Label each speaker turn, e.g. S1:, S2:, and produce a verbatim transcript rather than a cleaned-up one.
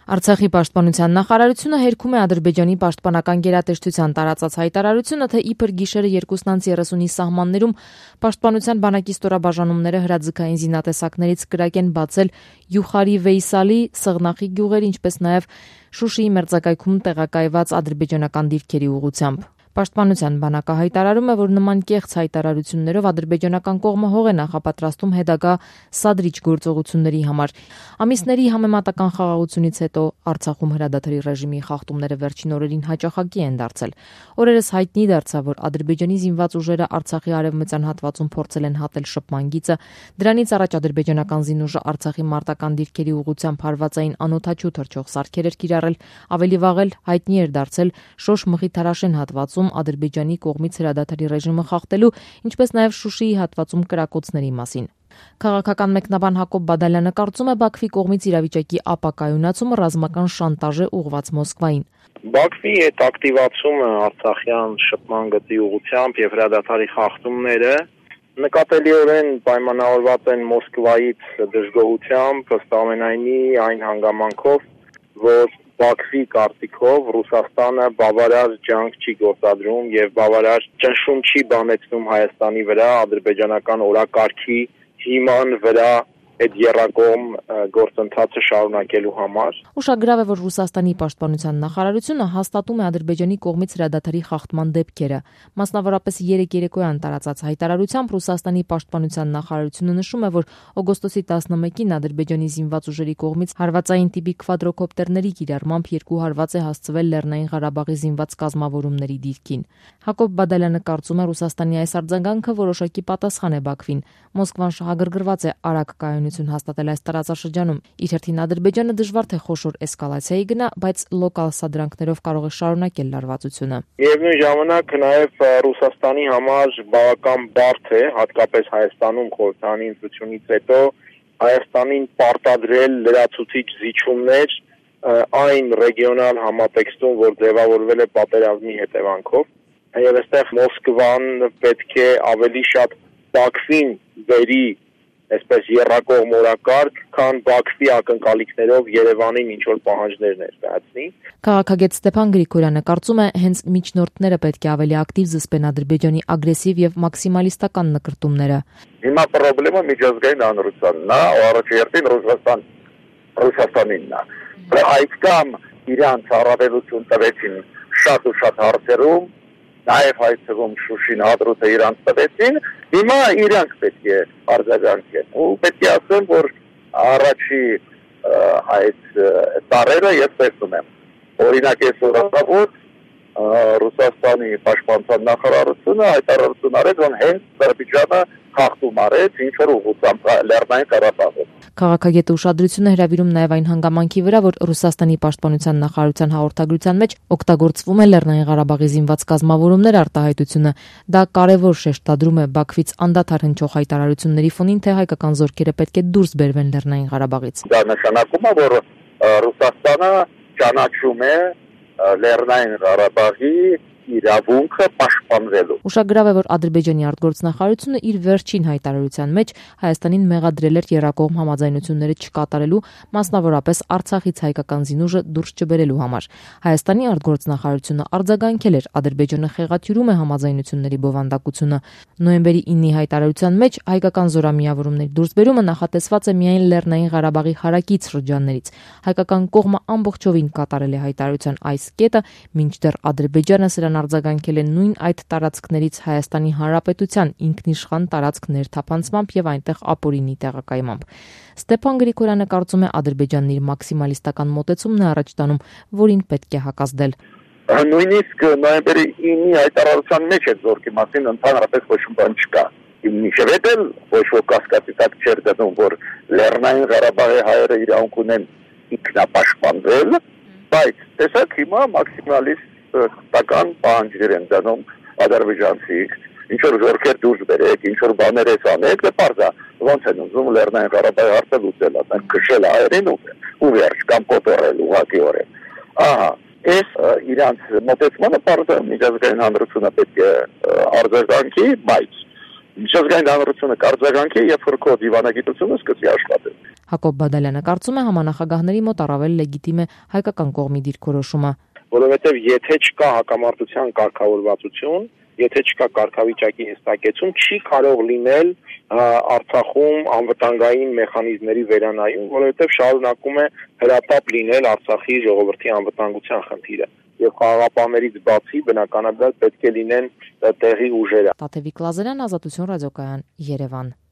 S1: Արցախի պաշտպանության նախարարությունը հերքում է Ադրբեջանի պաշտպանական գերատեսչության տարածած հայտարարությունը, թե իբր գիշերը երկուսնանց երեսունի սահմաններում պաշտպանության բանակի ստորաբաժանումները հրաձգային զինատեսակներից կրակ են բացել Յուխարի Վեյսալի, Սղնախի գյուղերի, ինչպես նաև Շուշիի մերձակայքում տեղակայված ադրբեջանական դիրքերի ուղղությամբ։ Պաշտպանության բանակը հայտարարում է, որ նման կեղծ հայտարարություններով ադրբեջանական կողմը հող է նախապատրաստում հետագա սադրիչ գործողությունների համար։ Ամիսների համեմատական խաղաղությունից հետո Արցախում հրադադարի ռեժիմի խախտումները վերջին օրերին հաճախակի են դարձել։ Օրերս հայտնի դարձավ, որ Ադրբեջանի զինված ուժերը Արցախի արևմտյան հատվածում փորձել են հատել շփման գիծը, դրանից առաջ ադրբեջանական զինուժը Արցախի մարտական դիրքերի ուղղությամբ հարվածային անօդաչու թռչող սարքեր էր կիրառել, ավելի վաղ էլ հայտնի էր դարձել Շոշ-Մխիթարաշեն հատվածում Ադրբեջանի կողմից հրադադարի ռեժիմը խախտելու, ինչպես նաև Շուշիի հատվածում կրակոցների մասին։ Քաղաքական մեկնաբան Հակոբ Բադալյանը կարծում է, Բաքվի կողմից իրավիճակի ապակայունացումը ռազմական շանտաժ է ուղղված Մոսկվային։
S2: Բաքվի այդ ակտիվացումը Արցախյան շփման գծի ուղղությամբ եւ հրադադարի խախտումները նկատելիորեն պայմանավորված են Մոսկվայից դժգոհությամբ, ըստ ամենայնի այն հանգամանքով, որ Բաքվի կարծիքով Ռուսաստանը բավարար ջանք չի գործադրում եւ բավարար ճնշում չի բանեցնում Հայաստանի վրա ադրբեջանական օրակարգի հիման վրա այդ եռակողմ գործընթացը շարունակելու համար։
S1: Ուշագրավ է, որ Ռուսաստանի պաշտպանության նախարարությունը հաստատում է Ադրբեջանի կողմից հրադադարի խախտման դեպքերը։ Մասնավորապես երեկ երեկոյան տարածած հայտարարությամբ Ռուսաստանի պաշտպանության նախարարությունը նշում է, որ օգոստոսի տասնմեկին Ադրբեջանի զինված ուժերի կողմից հարվածային տիպի քվադրոկոպտերների կիրառմամբ երկու հարված է հասցվել Լեռնային Ղարաբաղի զինված կազմավորումների դիրքին։ Հակոբ Բադալյանը կարծում է, Ռուսաստանի այս արձագանքը որոշակի պատասխան է Բաքվին։ Մոսկվան շահագրգռված է արագ կայունություն հաստատել այս տարածաշրջանում։ Իր հերթին Ադրբեջանը դժվար թե խոշոր էսկալացիայի գնա, բայց լոկալ սադրանքներով կարող է շարունակել լարվածությունը։
S2: Միևնույն ժամանակ նաև Ռուսաստանի համար բավական բարդ է, հատկապես Հայաստանում խորհրդանի ընտրությունից հետո Հայաստանին պարտադրել լրացուցիչ զիջումներ այն ռեգիոնալ համատեքստում, որ ձևավորվել է պատերազմի հետևանքով, եւ այստեղ Մոսկվան պետք է ավելի շատ Բաքվին բերի այսպես եռակողմ օրակարգ, քան Բաքվի ակնկալիքներով Երևանին ինչ որ պահանջներ ներկայացնի։
S1: Քաղաքագետ Ստեփան Գրիգորյանը կարծում է, հենց միջնորդները պետք է ավելի ակտիվ զսպեն Ադրբեջանի ագրեսիվ եւ մաքսիմալիստական նկրտումները։
S3: Հիմա խնդրումը միջազգային հանրությանն է, առաջերտին Ռուսաստան Ռուսաստանինն է։ Այդ կամ իրանց առավելություն տվեցին շատ ու շատ հարցերում, նաև հայցվում Շուշին հադրութը իրանց տվեցին, հիմա իրանք պետք է արձագանքեն։ Ու պետք է ասեմ, որ առաջի այդ տարերը ես տեսնում եմ։ Օրինակ այսօր առավոտ Ռուսաստանի պաշտպանության նախարարությունը հայտարարություն արեց, որ հենց Ադրբեջանը խախտում արեց ինչ որ ուղղությամբ Լեռնային Ղարաբաղում։
S1: Քաղաքագետը ուշադրություն է հրավիրում նաև այն հանգամանքի վրա, որ Ռուսաստանի պաշտպանության նախարարության հաղորդագրության մեջ օգտագործվում է Լեռնային Ղարաբաղի զինված կազմավորումներ արտահայտությունը։ Դա կարևոր շեշտադրում է Բաքվից անդադար հնչող հայտարարությունների ֆոնին, թե հայկական զորքերը պետք է դուրս բերվեն Լեռնային Ղարաբաղից։
S3: Դա նշանակում է, որ Ռուսաստանը ճանաչում է Լեռնային Ղարաբաղի իրավունքը պաշտպանվելու։
S1: Ուշագրավ է, որ Ադրբեջանի արտգործնախարարությունը իր վերջին հայտարարության մեջ Հայաստանին մեղադրել էր եռակողմ համաձայնությունները չկատարելու, մասնավորապես Արցախից հայկական զինուժը դուրս չբերելու համար։ Հայաստանի արտգործնախարարությունը արձագանքել էր Ադրբեջանը խեղաթյուրում է համաձայնությունների բովանդակությունը։ Նոյեմբերի ինի հայտարարության մեջ հայկական զորամիավորումների դուրսբերումը նախատեսված է միայն Լեռնային Ղարաբաղի հարակից շրջաններից։ Հայկական կողմը ամբողջովին կատարել է հայտարարության այս կետը, մինչդեռ Ադրբեջանը սրան արձագանքել է նույն այդ տարածքներից Հայաստանի Հանրապետության ինքնիշխան տարածք ներթափանցմամբ եւ այնտեղ ապօրինի տեղակայմամբ։ Ստեփան Գրիգորյանը կարծում է, Ադրբեջանն իր մաքսիմալիստական մոտեցումն է առաջ տանում, որին պետք է հակազդել։
S3: Նույնիսկ նոյեմբերի ինի հայտարարության մեջ այդ զորքի մասին ընդհանրապես ոչ մի բան չկա։ Մինչև այդ էլ ոչ ոք կասկածի տակ չէր դնում, որ Լեռնային Ղարաբաղի հայերը իրավունք ունեն ինքնապաշտպանվել, բայց տեսակ հիմա մաքսիմալիստ տական պահանջներ են դնում ադրբեջանցիք, ինչ որ զորքեր դուրս բերեք, ինչ որ բաներ ես անեք, դե պարզա ոնց են ուզում Լեռնային Ղարաբաղի հարցը լուծել, ասեն քշել հայերին ու վերջ կամ կոտորել ուղղակիորեն։ Ահա, այս իրանց մոտեցմանը պարզա միջազգային հանրությունը պետք է արձագանքի, բայց միջազգային հանրությունը կարձագանքի եւ քո դիվանագիտությունը սկսի աշխատել։
S1: Հակոբ Բադալյանը կարծում է համանախագահների մոտ առավել լեգիտիմ է հայկական կողմի դիրքորոշումը,
S2: որովհետեւ եթե չկա հակամարտության կարգավորվածություն, եթե չկա կարգավիճակի հստակեցում, չի կարող լինել Արցախում անվտանգային մեխանիզմների վերանայում, որովհետեւ շարունակում է հրատապ լինել Արցախի ժողովրդի անվտանգության խնդիրը։ Եվ խաղաղապահներից բացի բնականաբար պետք է լինեն տեղի ուժերը։
S1: Տաթևիկ Լազարյան, Ազատություն ռադիոկայան, Երևան։